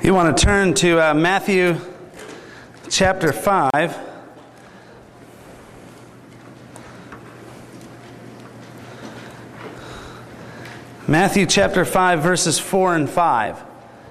You want to turn to Matthew chapter 5. Matthew chapter 5, verses 4 and 5.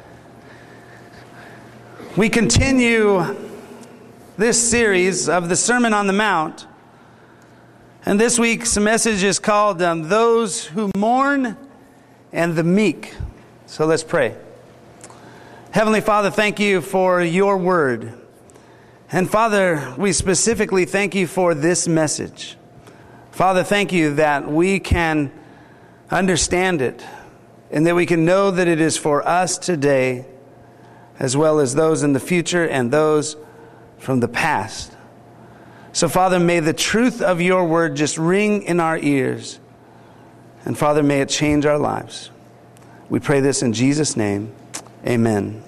We continue this series of the Sermon on the Mount. And this week's message is called Those Who Mourn and the Meek. So let's pray. Heavenly Father, thank you for your word. And Father, we specifically thank you for this message. Father, thank you that we can understand it and that we can know that it is for us today as well as those in the future and those from the past. So Father, may the truth of your word just ring in our ears. And Father, may it change our lives. We pray this in Jesus' name. Amen.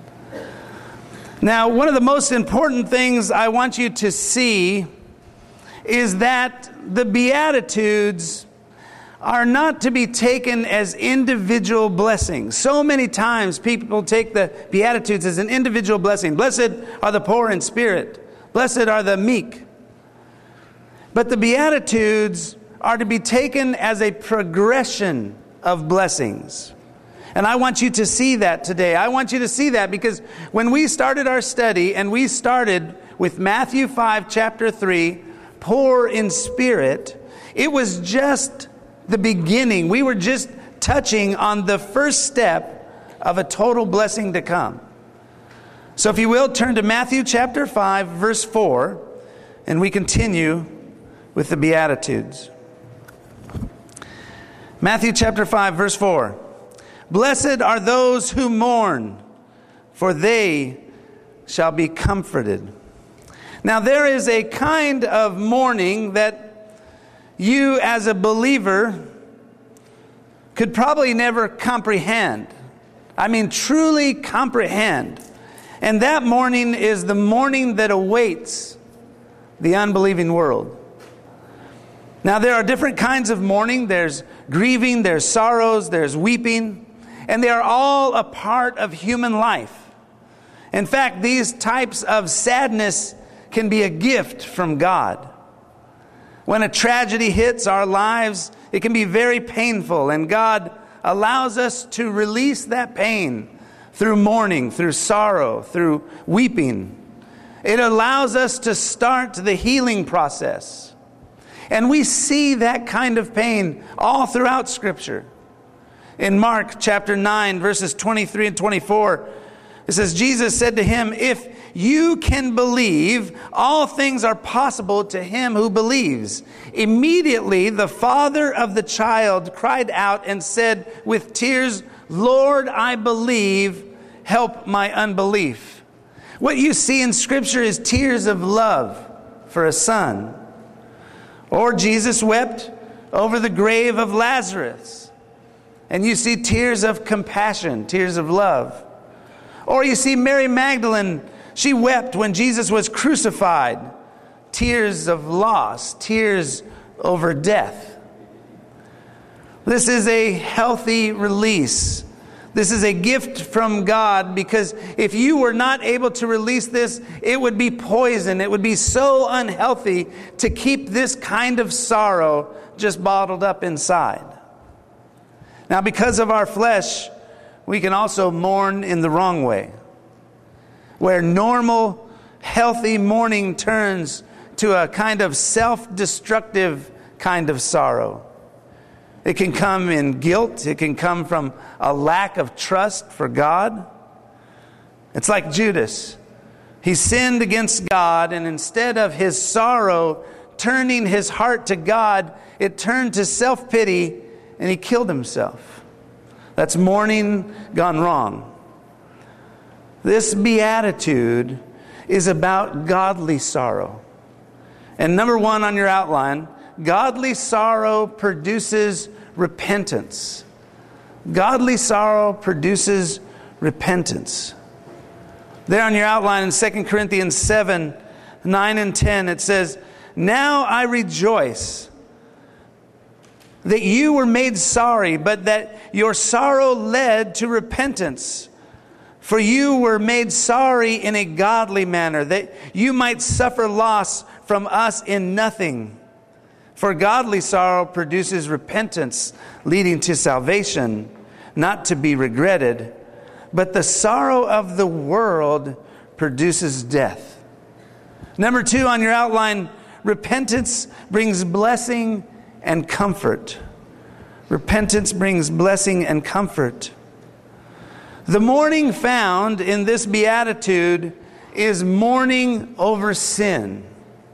Now, one of the most important things I want you to see is that the Beatitudes are not to be taken as individual blessings. So many times people take the Beatitudes as an individual blessing. Blessed are the poor in spirit. Blessed are the meek. But the Beatitudes are to be taken as a progression of blessings. And I want you to see that today. I want you to see that because when we started our study and we started with Matthew 5, chapter 3, poor in spirit, it was just the beginning. We were just touching on the first step of a total blessing to come. So if you will, turn to Matthew chapter 5, verse 4, and we continue with the Beatitudes. Matthew chapter 5, verse 4. Blessed are those who mourn, for they shall be comforted. Now there is a kind of mourning that you as a believer could probably never comprehend. I mean, truly comprehend. And that mourning is the mourning that awaits the unbelieving world. Now there are different kinds of mourning. There's grieving, there's sorrows, there's weeping. And they are all a part of human life. In fact, these types of sadness can be a gift from God. When a tragedy hits our lives, it can be very painful, and God allows us to release that pain through mourning, through sorrow, through weeping. It allows us to start the healing process. And we see that kind of pain all throughout Scripture. In Mark chapter 9, verses 23 and 24, it says, Jesus said to him, "If you can believe, all things are possible to him who believes." Immediately, the father of the child cried out and said with tears, "Lord, I believe, help my unbelief." What you see in Scripture is tears of love for a son. Or Jesus wept over the grave of Lazarus. And you see tears of compassion, tears of love. Or you see Mary Magdalene, she wept when Jesus was crucified. Tears of loss, tears over death. This is a healthy release. This is a gift from God, because if you were not able to release this, it would be poison. It would be so unhealthy to keep this kind of sorrow just bottled up inside. Now, because of our flesh, we can also mourn in the wrong way, where normal, healthy mourning turns to a kind of self-destructive kind of sorrow. It can come in guilt. It can come from a lack of trust for God. It's like Judas. He sinned against God, and instead of his sorrow turning his heart to God, it turned to self-pity, and he killed himself. That's mourning gone wrong. This beatitude is about godly sorrow. And number one on your outline, godly sorrow produces repentance. Godly sorrow produces repentance. There on your outline in 2 Corinthians 7, 9 and 10, it says, "Now I rejoice that you were made sorry, but that your sorrow led to repentance. For you were made sorry in a godly manner, that you might suffer loss from us in nothing. For godly sorrow produces repentance, leading to salvation, not to be regretted. But the sorrow of the world produces death. Number 2 on your outline, repentance brings blessing and comfort. Repentance brings blessing and comfort. The mourning found in this beatitude is mourning over sin.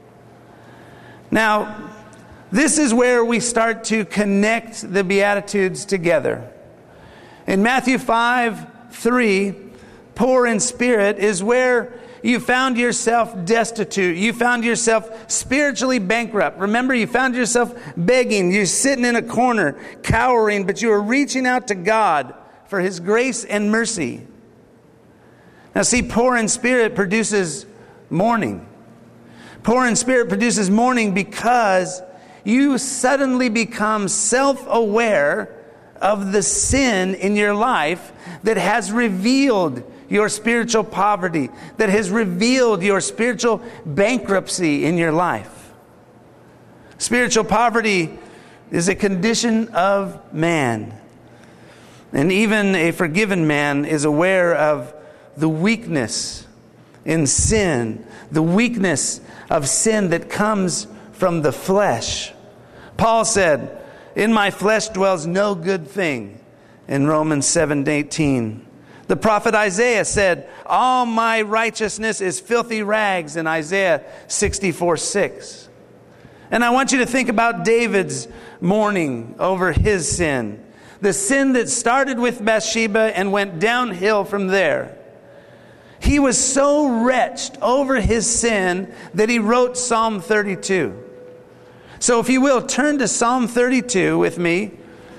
Now, this is where we start to connect the Beatitudes together. In Matthew 5:3, poor in spirit is where you found yourself destitute. You found yourself spiritually bankrupt. Remember, you found yourself begging. You're sitting in a corner, cowering, but you were reaching out to God for His grace and mercy. Now see, poor in spirit produces mourning. Poor in spirit produces mourning because you suddenly become self-aware of the sin in your life that has revealed your spiritual poverty, that has revealed your spiritual bankruptcy in your life. Spiritual poverty is a condition of man. And even a forgiven man is aware of the weakness in sin, the weakness of sin that comes from the flesh. Paul said, "In my flesh dwells no good thing," in Romans 7:18. The prophet Isaiah said, "All my righteousness is filthy rags," in Isaiah 64:6. And I want you to think about David's mourning over his sin. The sin that started with Bathsheba and went downhill from there. He was so wretched over his sin that he wrote Psalm 32. So if you will, turn to Psalm 32 with me,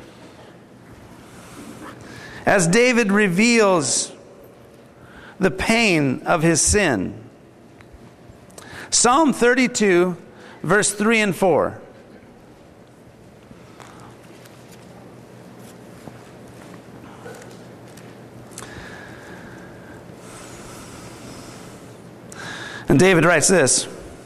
as David reveals the pain of his sin. Psalm 32, verse 3 and 4. And David writes this: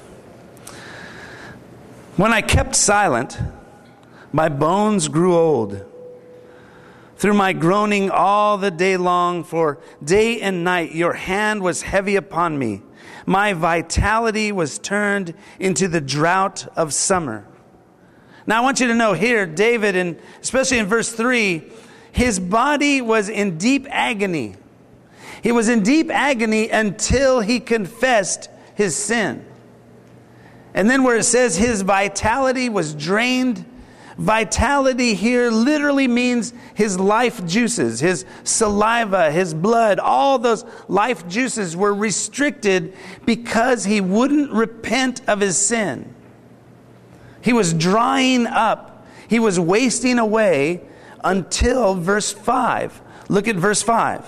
"When I kept silent, my bones grew old. Through my groaning all the day long, for day and night your hand was heavy upon me. My vitality was turned into the drought of summer." Now I want you to know here, David, and especially in verse 3, his body was in deep agony. He was in deep agony until he confessed his sin. And then where it says his vitality was drained, vitality here literally means his life juices, his saliva, his blood, all those life juices were restricted because he wouldn't repent of his sin. He was drying up. He was wasting away until verse 5. Look at verse 5.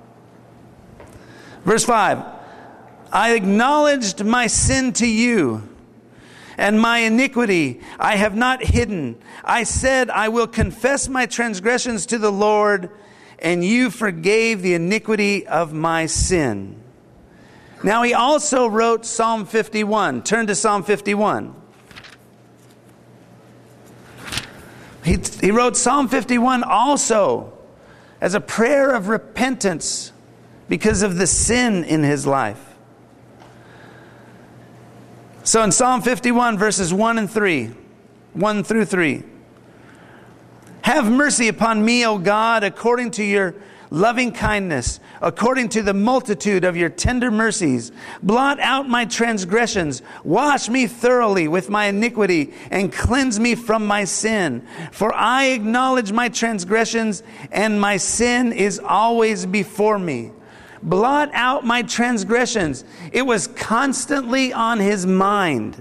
Verse 5. "I acknowledged my sin to you, and my iniquity I have not hidden. I said, I will confess my transgressions to the Lord, and you forgave the iniquity of my sin." Now he also wrote Psalm 51. Turn to Psalm 51. He wrote Psalm 51 also as a prayer of repentance because of the sin in his life. So in Psalm 51, verses 1 through 3. "Have mercy upon me, O God, according to your loving kindness, according to the multitude of your tender mercies. Blot out my transgressions. Wash me thoroughly with my iniquity and cleanse me from my sin. For I acknowledge my transgressions, and my sin is always before me." Blot out my transgressions. It was constantly on his mind.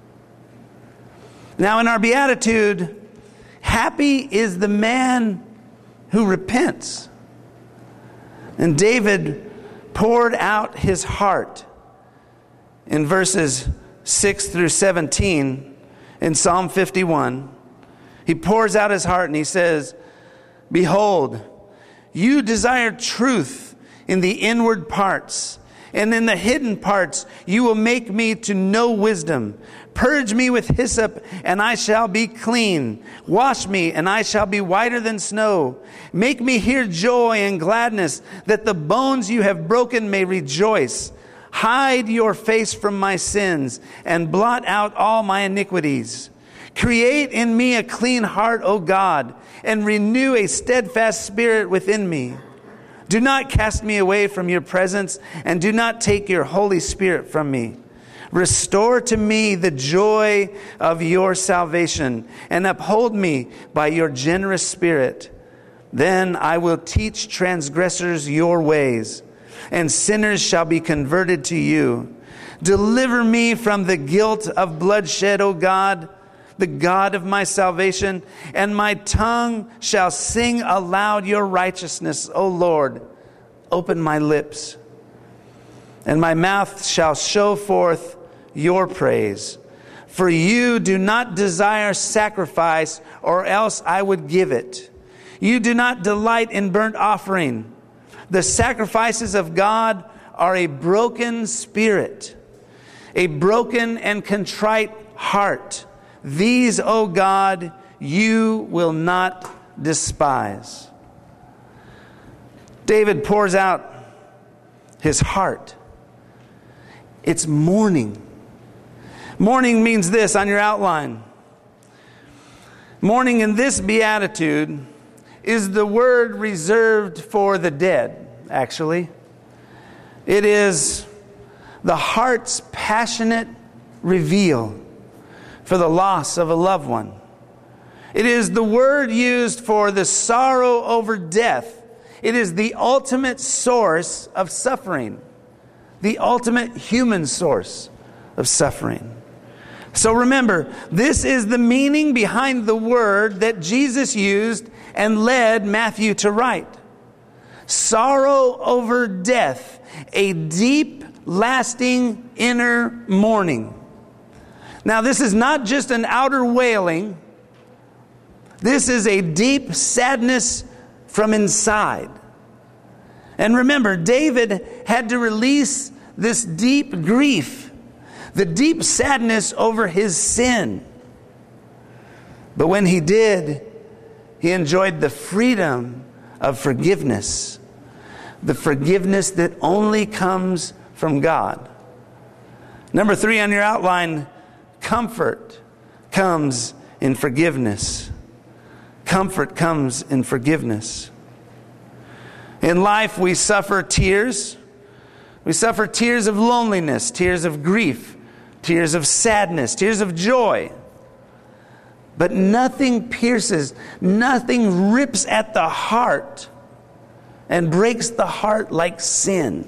Now in our beatitude, happy is the man who repents. And David poured out his heart in verses 6 through 17 in Psalm 51. He pours out his heart and he says, "Behold, you desire truth in the inward parts, and in the hidden parts you will make me to know wisdom. Purge me with hyssop, and I shall be clean. Wash me, and I shall be whiter than snow. Make me hear joy and gladness, that the bones you have broken may rejoice. Hide your face from my sins, and blot out all my iniquities. Create in me a clean heart, O God, and renew a steadfast spirit within me. Do not cast me away from your presence, and do not take your Holy Spirit from me. Restore to me the joy of your salvation, and uphold me by your generous spirit. Then I will teach transgressors your ways, and sinners shall be converted to you. Deliver me from the guilt of bloodshed, O God, the God of my salvation, and my tongue shall sing aloud your righteousness, O Lord. Open my lips, and my mouth shall show forth your praise. For you do not desire sacrifice, or else I would give it. You do not delight in burnt offering. The sacrifices of God are a broken spirit, a broken and contrite heart. These, O God, you will not despise. David pours out his heart. It's mourning. Mourning means this on your outline. Mourning in this beatitude is the word reserved for the dead, actually. It is the heart's passionate reveal for the loss of a loved one. It is the word used for the sorrow over death. It is the ultimate source of suffering, the ultimate human source of suffering. So remember, this is the meaning behind the word that Jesus used and led Matthew to write. Sorrow over death, a deep, lasting inner mourning. Now, this is not just an outer wailing. This is a deep sadness from inside. And remember, David had to release this deep grief, the deep sadness over his sin. But when he did, he enjoyed the freedom of forgiveness, the forgiveness that only comes from God. Number 3 on your outline, comfort comes in forgiveness. Comfort comes in forgiveness. In life, we suffer tears. We suffer tears of loneliness, tears of grief, tears of sadness, tears of joy. But nothing pierces, nothing rips at the heart and breaks the heart like sin.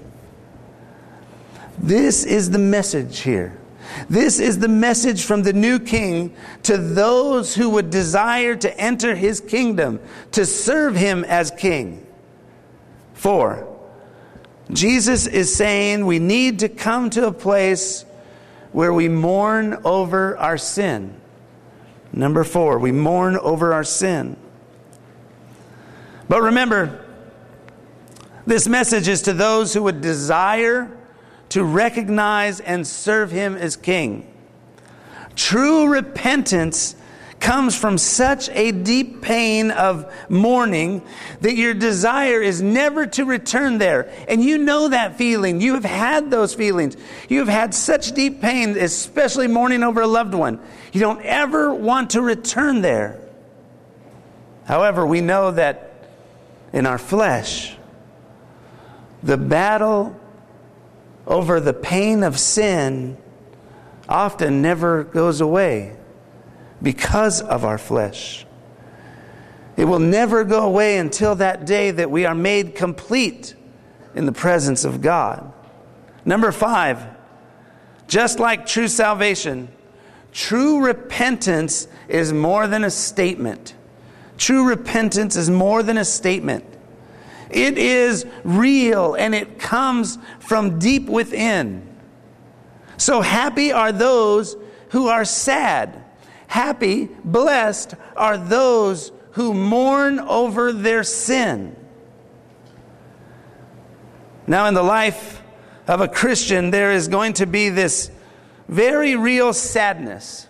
This is the message here. This is the message from the new king to those who would desire to enter his kingdom, to serve him as king. 4, Jesus is saying we need to come to a place where we mourn over our sin. Number 4, we mourn over our sin. But remember, this message is to those who would desire to recognize and serve him as king. True repentance comes from such a deep pain of mourning that your desire is never to return there. And you know that feeling. You have had those feelings. You have had such deep pain, especially mourning over a loved one. You don't ever want to return there. However, we know that in our flesh, the battle over the pain of sin often never goes away because of our flesh. It will never go away until that day that we are made complete in the presence of God. Number 5, just like true salvation, true repentance is more than a statement. True repentance is more than a statement. It is real and it comes from deep within. So happy are those who are sad. Happy, blessed are those who mourn over their sin. Now, in the life of a Christian, there is going to be this very real sadness,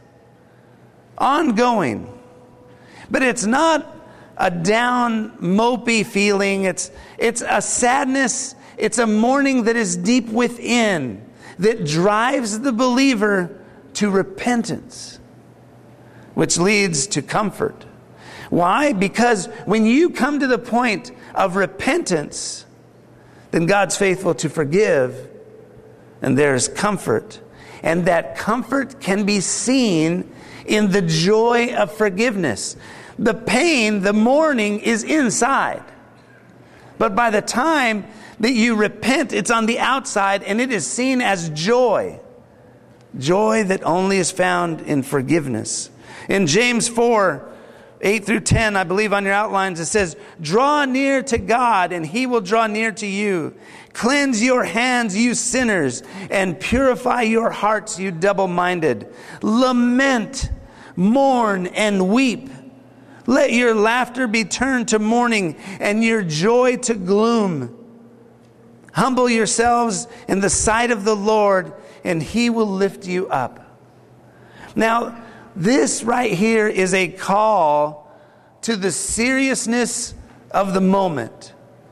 ongoing. But it's not a down, mopey feeling. It's a sadness. It's a mourning that is deep within, that drives the believer to repentance, which leads to comfort. Why? Because when you come to the point of repentance, then God's faithful to forgive, and there's comfort. And that comfort can be seen in the joy of forgiveness. The pain, the mourning is inside. But by the time that you repent, it's on the outside, and it is seen as joy. Joy that only is found in forgiveness. In James 4, 8 through 10, I believe on your outlines, it says, "Draw near to God, and He will draw near to you. Cleanse your hands, you sinners, and purify your hearts, you double-minded. Lament, mourn, and weep. Let your laughter be turned to mourning, and your joy to gloom. Humble yourselves in the sight of the Lord, and He will lift you up." Now, this right here is a call to the seriousness of the moment.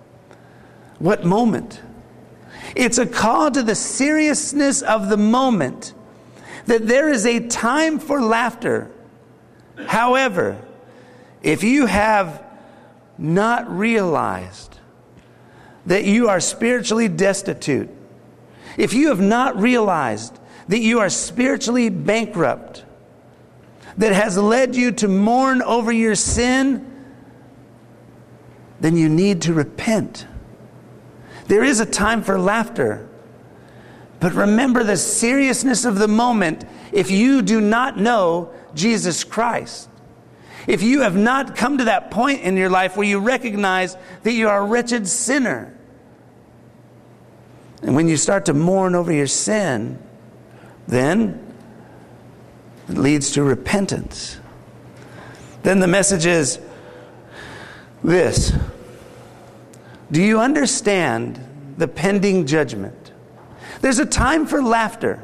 What moment? It's a call to the seriousness of the moment, that there is a time for laughter. However, if you have not realized that you are spiritually destitute, if you have not realized that you are spiritually bankrupt, that has led you to mourn over your sin, then you need to repent. There is a time for laughter, but remember the seriousness of the moment if you do not know Jesus Christ. If you have not come to that point in your life where you recognize that you are a wretched sinner, and when you start to mourn over your sin, then it leads to repentance. Then the message is this: do you understand the pending judgment? There's a time for laughter,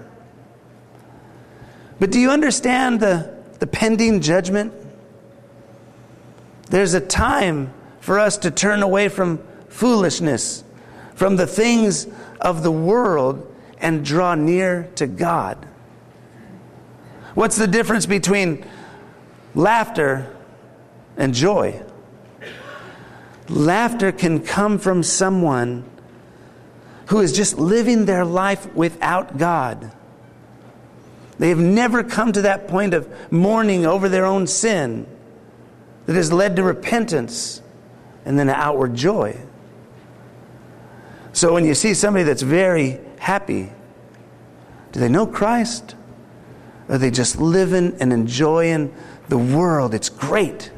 but do you understand the pending judgment? There's a time for us to turn away from foolishness, from the things of the world, and draw near to God. What's the difference between laughter and joy? Laughter can come from someone who is just living their life without God. They have never come to that point of mourning over their own sin that has led to repentance and then an outward joy. So when you see somebody that's very happy, do they know Christ? Or are they just living and enjoying the world? It's great.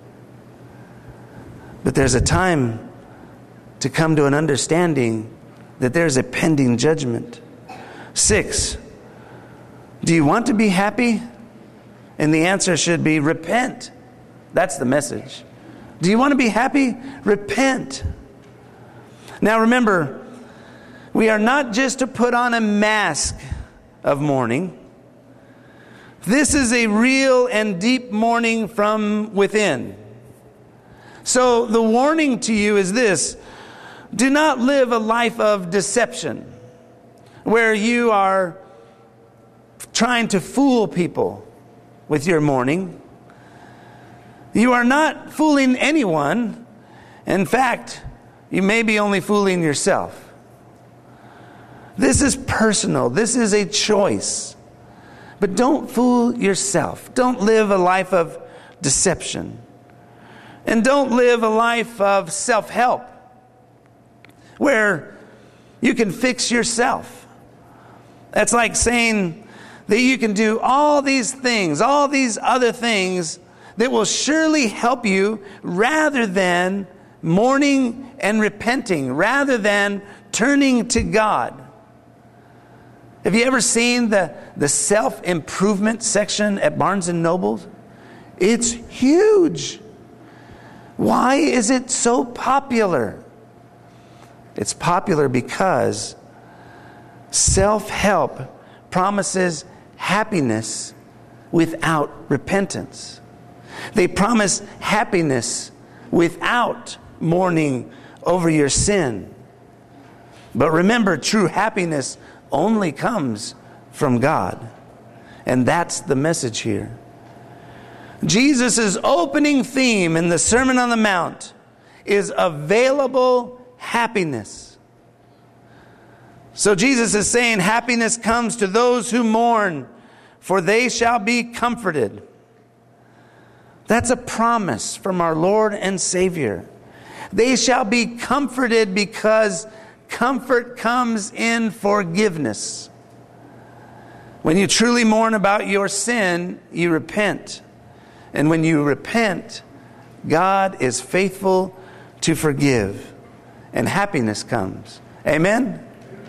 But there's a time to come to an understanding that there's a pending judgment. 6, do you want to be happy? And the answer should be repent. That's the message. Do you want to be happy? Repent. Now remember, we are not just to put on a mask of mourning. This is a real and deep mourning from within. So the warning to you is this: do not live a life of deception where you are trying to fool people with your mourning. You are not fooling anyone. In fact, you may be only fooling yourself. This is personal. This is a choice. But don't fool yourself. Don't live a life of deception. And don't live a life of self-help where you can fix yourself. That's like saying that you can do all these things, all these other things that will surely help you, rather than mourning and repenting, rather than turning to God. Have you ever seen the self-improvement section at Barnes & Noble? It's huge. Why is it so popular? It's popular because self-help promises happiness without repentance. They promise happiness without mourning over your sin. But remember, true happiness only comes from God. And that's the message here. Jesus' opening theme in the Sermon on the Mount is available happiness. So Jesus is saying happiness comes to those who mourn, for they shall be comforted. That's a promise from our Lord and Savior. They shall be comforted because comfort comes in forgiveness. When you truly mourn about your sin, you repent. And when you repent, God is faithful to forgive. And happiness comes. Amen?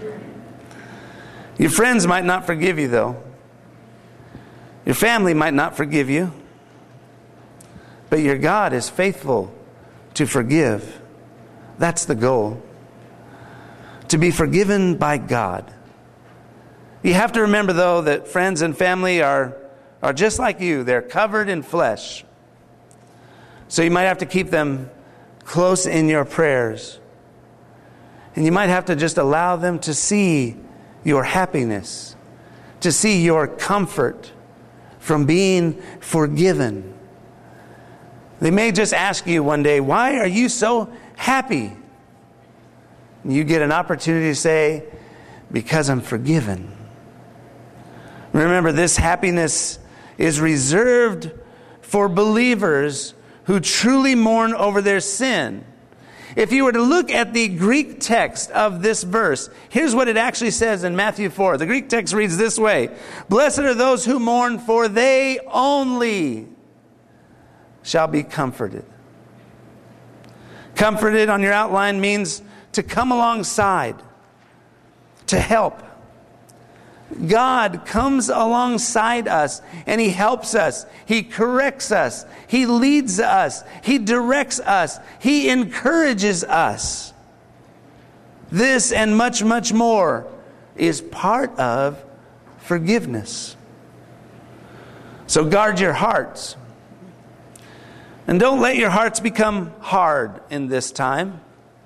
Your friends might not forgive you, though. Your family might not forgive you. But your God is faithful to forgive. That's the goal. To be forgiven by God. You have to remember, though, that friends and family are just like you. They're covered in flesh. So you might have to keep them close in your prayers. And you might have to just allow them to see your happiness, to see your comfort from being forgiven. They may just ask you one day, why are you so happy? And you get an opportunity to say, because I'm forgiven. Remember, this happiness is reserved for believers who truly mourn over their sin. If you were to look at the Greek text of this verse, here's what it actually says in Matthew 4. The Greek text reads this way: Blessed are those who mourn, for they only shall be comforted. Comforted on your outline means to come alongside, to help. God comes alongside us and He helps us. He corrects us. He leads us. He directs us. He encourages us. This and much, much more is part of forgiveness. So guard your hearts. And don't let your hearts become hard in this time.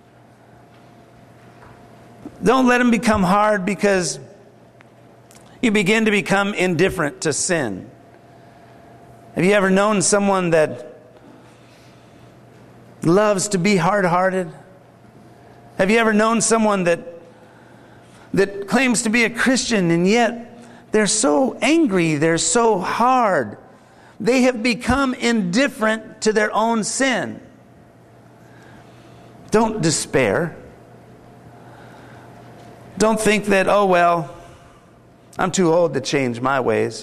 Don't let them become hard because you begin to become indifferent to sin. Have you ever known someone that loves to be hard-hearted? Have you ever known someone that claims to be a Christian and yet they're so angry, they're so hard? They have become indifferent to their own sin. Don't despair. Don't think that, oh well, I'm too old to change my ways.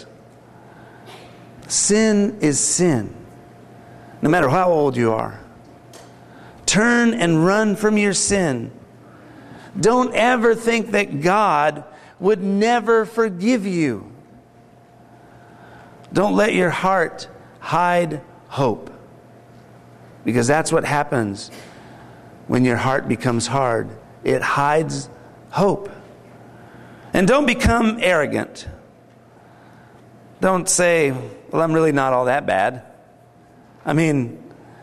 Sin is sin, no matter how old you are. Turn and run from your sin. Don't ever think that God would never forgive you. Don't let your heart hide hope, because that's what happens when your heart becomes hard. It hides hope. And don't become arrogant. Don't say, well, I'm really not all that bad. I mean,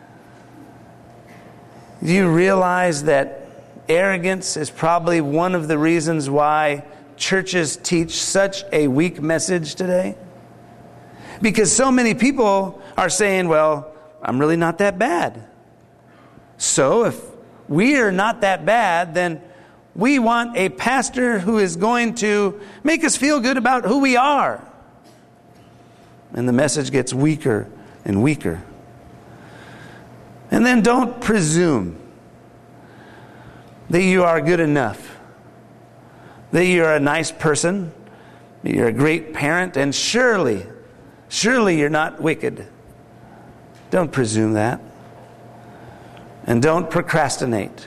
do you realize that arrogance is probably one of the reasons why churches teach such a weak message today? Because so many people are saying, well, I'm really not that bad. So if we are not that bad, then we want a pastor who is going to make us feel good about who we are. And the message gets weaker and weaker. And then don't presume that you are good enough, that you're a nice person, that you're a great parent, and surely you're not wicked. Don't presume that. And don't procrastinate.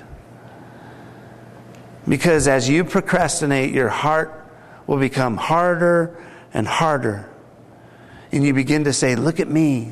Because as you procrastinate, your heart will become harder and harder. And you begin to say, look at me.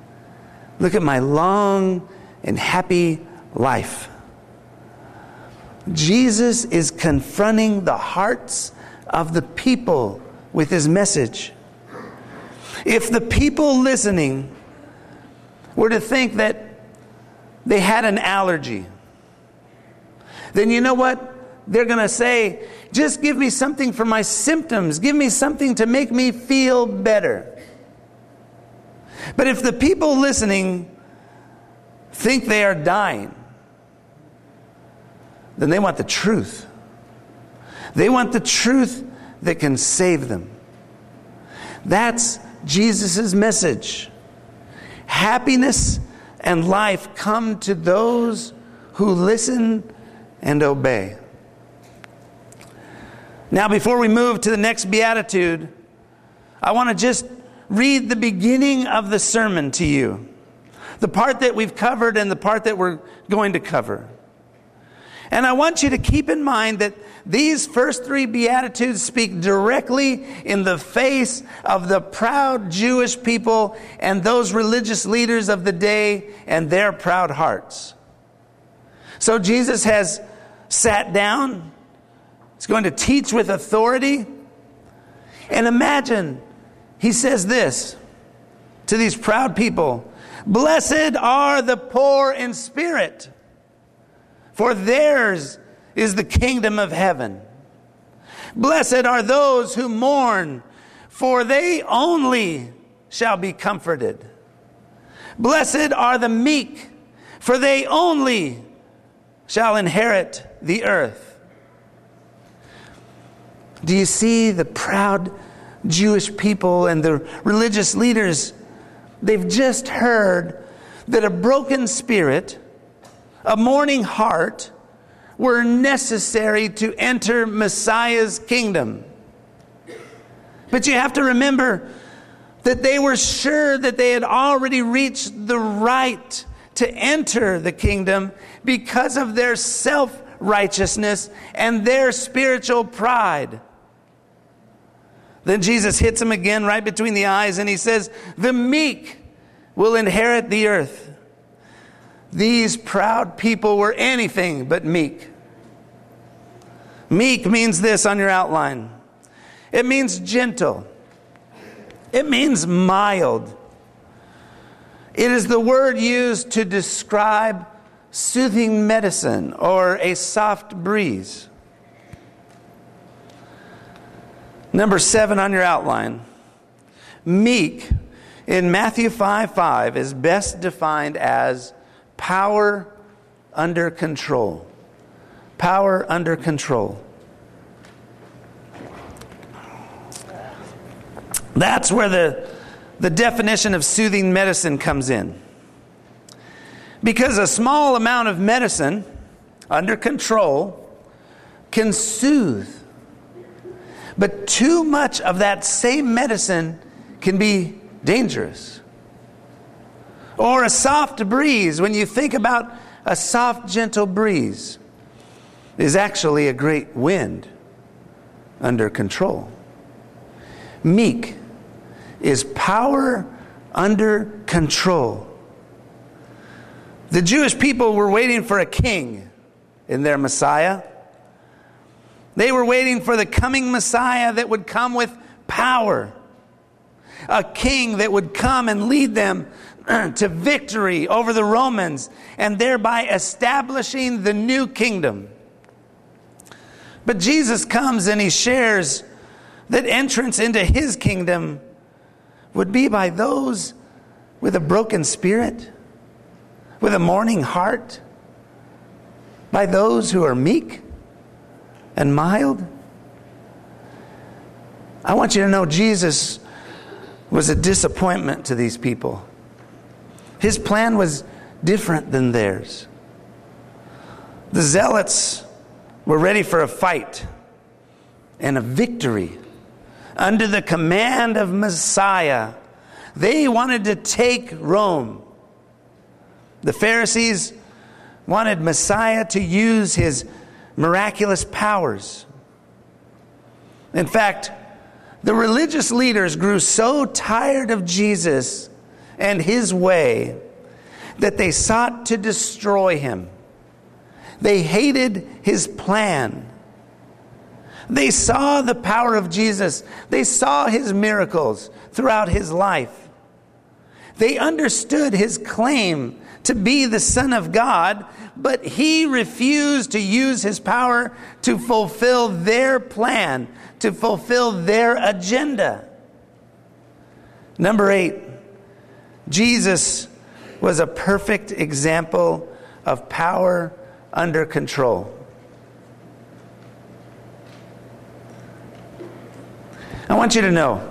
Look at my long and happy life. Jesus is confronting the hearts of the people with his message. If the people listening were to think that they had an allergy, then you know what? They're going to say, just give me something for my symptoms. Give me something to make me feel better. But if the people listening think they are dying, then they want the truth. They want the truth that can save them. That's Jesus' message. Happiness and life come to those who listen and obey. Now, before we move to the next beatitude, I want to just read the beginning of the sermon to you. The part that we've covered and the part that we're going to cover. And I want you to keep in mind that these first three Beatitudes speak directly in the face of the proud Jewish people and those religious leaders of the day and their proud hearts. So Jesus has sat down. He's going to teach with authority. And imagine, he says this to these proud people: "Blessed are the poor in spirit, for theirs is the kingdom of heaven. Blessed are those who mourn, for they only shall be comforted. Blessed are the meek, for they only shall inherit the earth." Do you see the proud Jewish people and the religious leaders? They've just heard that a broken spirit, a mourning heart, were necessary to enter Messiah's kingdom. But you have to remember that they were sure that they had already reached the right to enter the kingdom because of their self-righteousness and their spiritual pride. Then Jesus hits them again right between the eyes and he says, "The meek will inherit the earth." These proud people were anything but meek. Meek means this on your outline. It means gentle. It means mild. It is the word used to describe soothing medicine or a soft breeze. Number 7 on your outline. Meek in Matthew 5:5 is best defined as power under control. Power under control. That's where the definition of soothing medicine comes in. Because a small amount of medicine under control can soothe. But too much of that same medicine can be dangerous. Or a soft breeze, when you think about a soft, gentle breeze, is actually a great wind under control. Meek is power under control. The Jewish people were waiting for a king in their Messiah. They were waiting for the coming Messiah that would come with power. A king that would come and lead them to victory over the Romans and thereby establishing the new kingdom. But Jesus comes and he shares that entrance into his kingdom would be by those with a broken spirit, with a mourning heart, by those who are meek and mild. I want you to know Jesus was a disappointment to these people. His plan was different than theirs. The zealots were ready for a fight and a victory. Under the command of Messiah, they wanted to take Rome. The Pharisees wanted Messiah to use his miraculous powers. In fact, the religious leaders grew so tired of Jesus and his way that they sought to destroy him. They hated his plan. They saw the power of Jesus. They saw his miracles throughout his life. They understood his claim to be the Son of God, but he refused to use his power to fulfill their plan, to fulfill their agenda. Number 8, Jesus was a perfect example of power under control. I want you to know,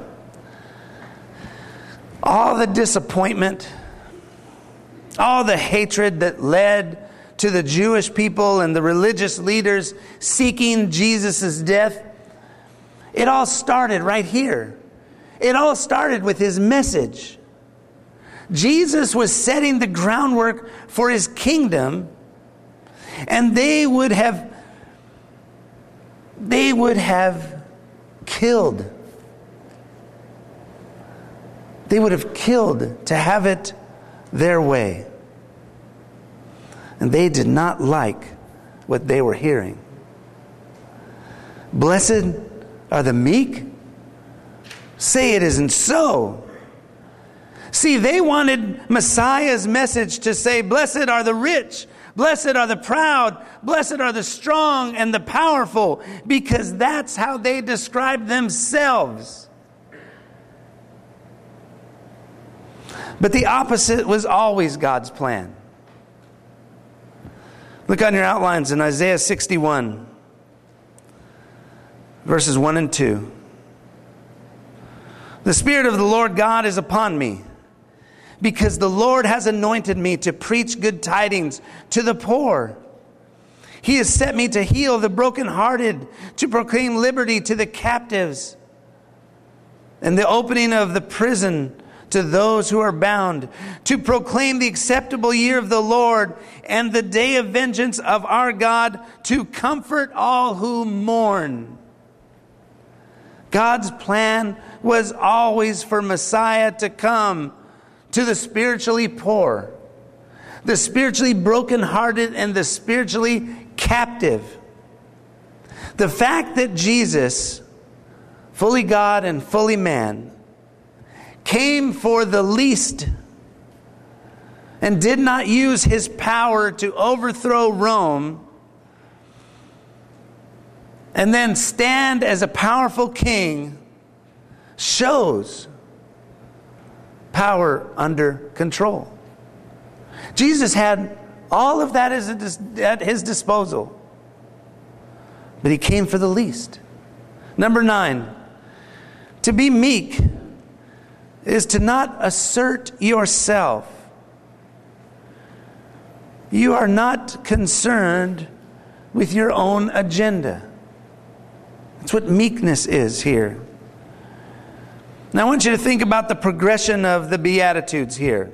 all the disappointment, all the hatred that led to the Jewish people and the religious leaders seeking Jesus' death, it all started right here. It all started with his message. Jesus was setting the groundwork for his kingdom, and they would have killed. They would have killed to have it their way. And they did not like what they were hearing. Blessed are the meek? Say it isn't so. See, they wanted Messiah's message to say, blessed are the rich, blessed are the proud, blessed are the strong and the powerful, because that's how they described themselves. But the opposite was always God's plan. Look on your outlines in Isaiah 61, verses 1 and 2. The Spirit of the Lord God is upon me, because the Lord has anointed me to preach good tidings to the poor. He has set me to heal the brokenhearted, to proclaim liberty to the captives, and the opening of the prison to those who are bound, to proclaim the acceptable year of the Lord and the day of vengeance of our God, to comfort all who mourn. God's plan was always for Messiah to come to the spiritually poor, the spiritually brokenhearted, and the spiritually captive. The fact that Jesus, fully God and fully man, came for the least and did not use his power to overthrow Rome and then stand as a powerful king shows power under control. Jesus had all of that at his disposal, but he came for the least. Number 9, to be meek is to not assert yourself. You are not concerned with your own agenda. That's what meekness is here. Now I want you to think about the progression of the Beatitudes here.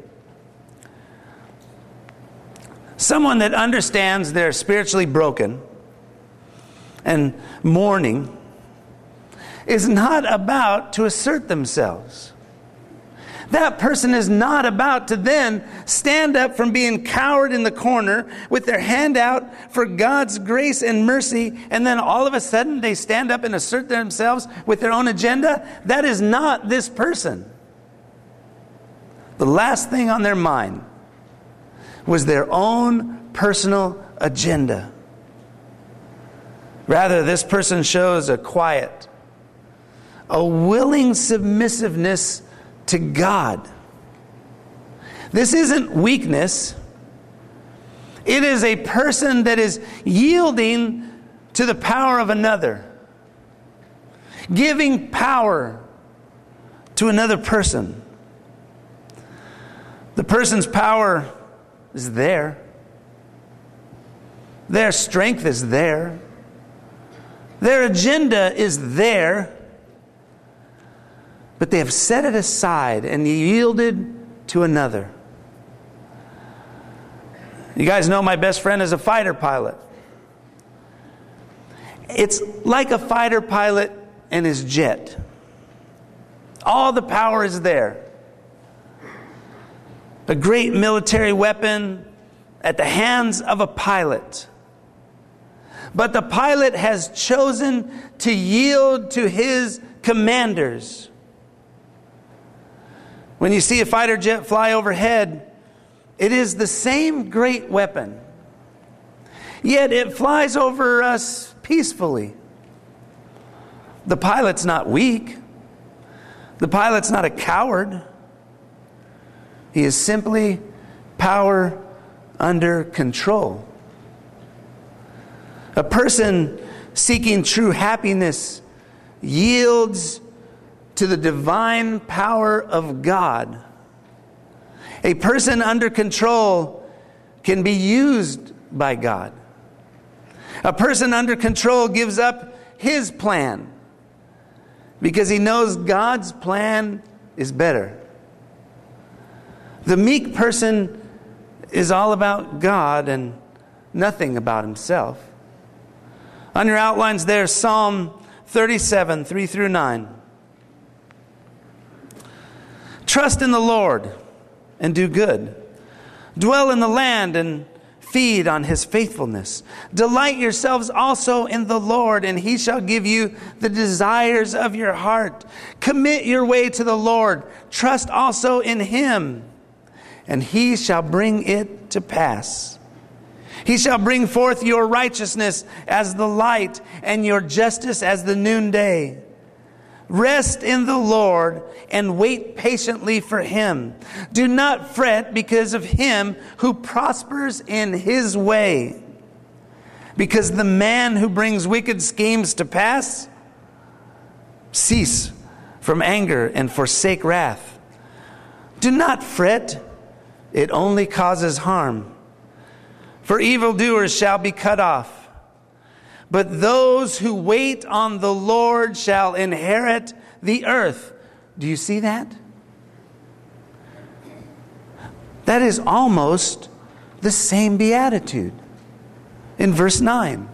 Someone that understands they're spiritually broken and mourning is not about to assert themselves. That person is not about to then stand up from being cowered in the corner with their hand out for God's grace and mercy, and then all of a sudden they stand up and assert themselves with their own agenda. That is not this person. The last thing on their mind was their own personal agenda. Rather, this person shows a quiet, a willing submissiveness to God. This isn't weakness. It is a person that is yielding to the power of another, giving power to another person. The person's power is there. Their strength is there. Their agenda is there. But they have set it aside and yielded to another. You guys know my best friend is a fighter pilot. It's like a fighter pilot and his jet. All the power is there. A great military weapon at the hands of a pilot. but the pilot has chosen to yield to his commanders. When you see a fighter jet fly overhead, it is the same great weapon. Yet it flies over us peacefully. The pilot's not weak. The pilot's not a coward. He is simply power under control. A person seeking true happiness yields to the divine power of God. A person under control can be used by God. A person under control gives up his plan because he knows God's plan is better. The meek person is all about God and nothing about himself. On your outlines there, Psalm 37, 3 through 9. Trust in the Lord and do good. Dwell in the land and feed on his faithfulness. Delight yourselves also in the Lord, and he shall give you the desires of your heart. Commit your way to the Lord. Trust also in him, and he shall bring it to pass. He shall bring forth your righteousness as the light, and your justice as the noonday. Rest in the Lord and wait patiently for him. Do not fret because of him who prospers in his way, because the man who brings wicked schemes to pass. Cease from anger and forsake wrath. Do not fret, it only causes harm. For evildoers shall be cut off. But those who wait on the Lord shall inherit the earth. Do you see that? That is almost the same beatitude in verse 9.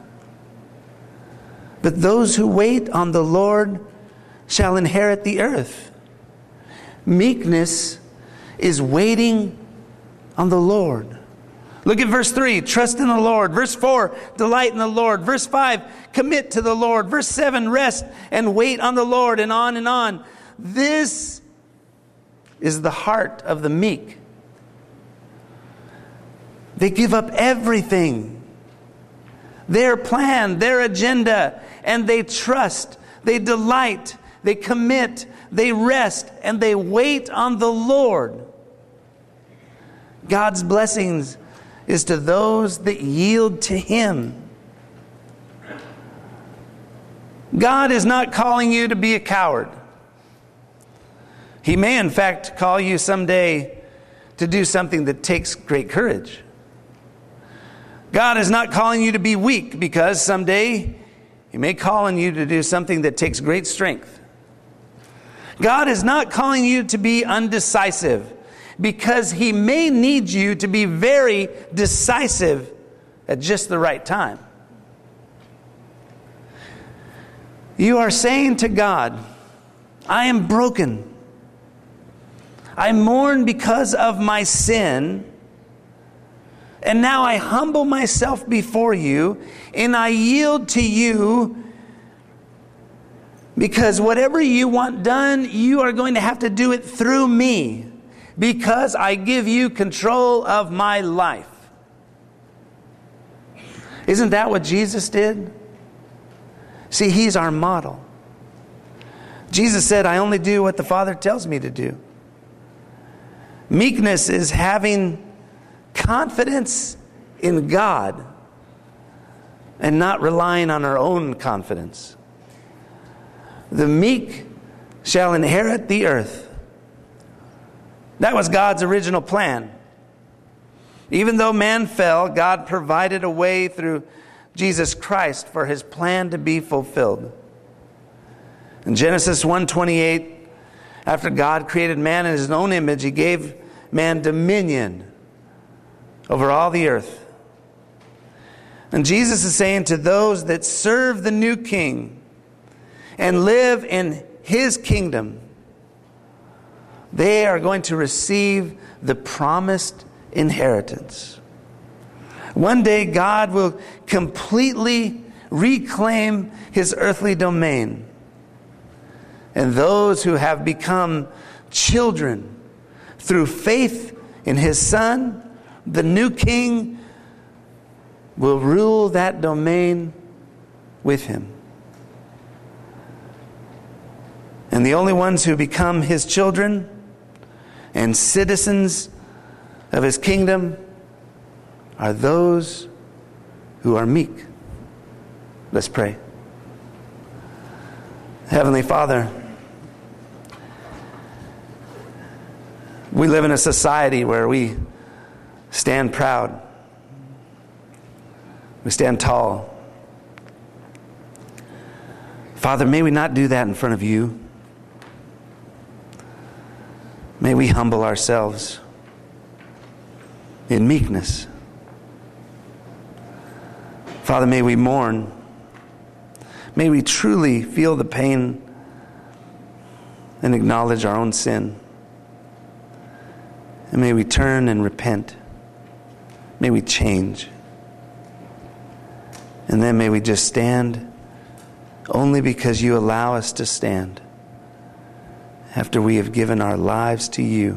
But those who wait on the Lord shall inherit the earth. Meekness is waiting on the Lord. Look at verse 3, trust in the Lord. Verse 4, delight in the Lord. Verse 5, commit to the Lord. Verse 7, rest and wait on the Lord, and on and on. This is the heart of the meek. They give up everything, their plan, their agenda, and they trust, they delight, they commit, they rest, and they wait on the Lord. God's blessings is to those that yield to him. God is not calling you to be a coward. He may, in fact, call you someday to do something that takes great courage. God is not calling you to be weak, because someday he may call on you to do something that takes great strength. God is not calling you to be undecisive, because he may need you to be very decisive at just the right time. You are saying to God, I am broken. I mourn because of my sin. And now I humble myself before you, and I yield to you, because whatever you want done, you are going to have to do it through me, because I give you control of my life. Isn't that what Jesus did? See, he's our model. Jesus said, I only do what the Father tells me to do. Meekness is having confidence in God and not relying on our own confidence. The meek shall inherit the earth. That was God's original plan. Even though man fell, God provided a way through Jesus Christ for his plan to be fulfilled. In Genesis 1:28, after God created man in his own image, he gave man dominion over all the earth. And Jesus is saying to those that serve the new king and live in his kingdom, they are going to receive the promised inheritance. One day God will completely reclaim his earthly domain. And those who have become children through faith in his Son, the new King, will rule that domain with him. And the only ones who become his children and citizens of his kingdom are those who are meek. Let's pray. Heavenly Father, we live in a society where we stand proud. We stand tall. Father, may we not do that in front of you. May we humble ourselves in meekness. Father, may we mourn. May we truly feel the pain and acknowledge our own sin. And may we turn and repent. May we change. And then may we just stand only because you allow us to stand after we have given our lives to you.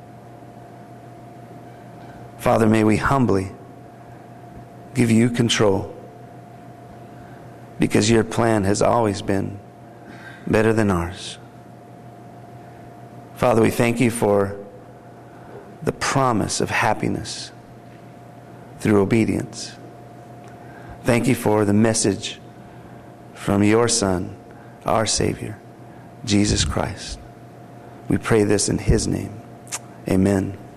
Father, may we humbly give you control, because your plan has always been better than ours. Father, we thank you for the promise of happiness through obedience. Thank you for the message from your Son, our Savior, Jesus Christ. We pray this in his name. Amen.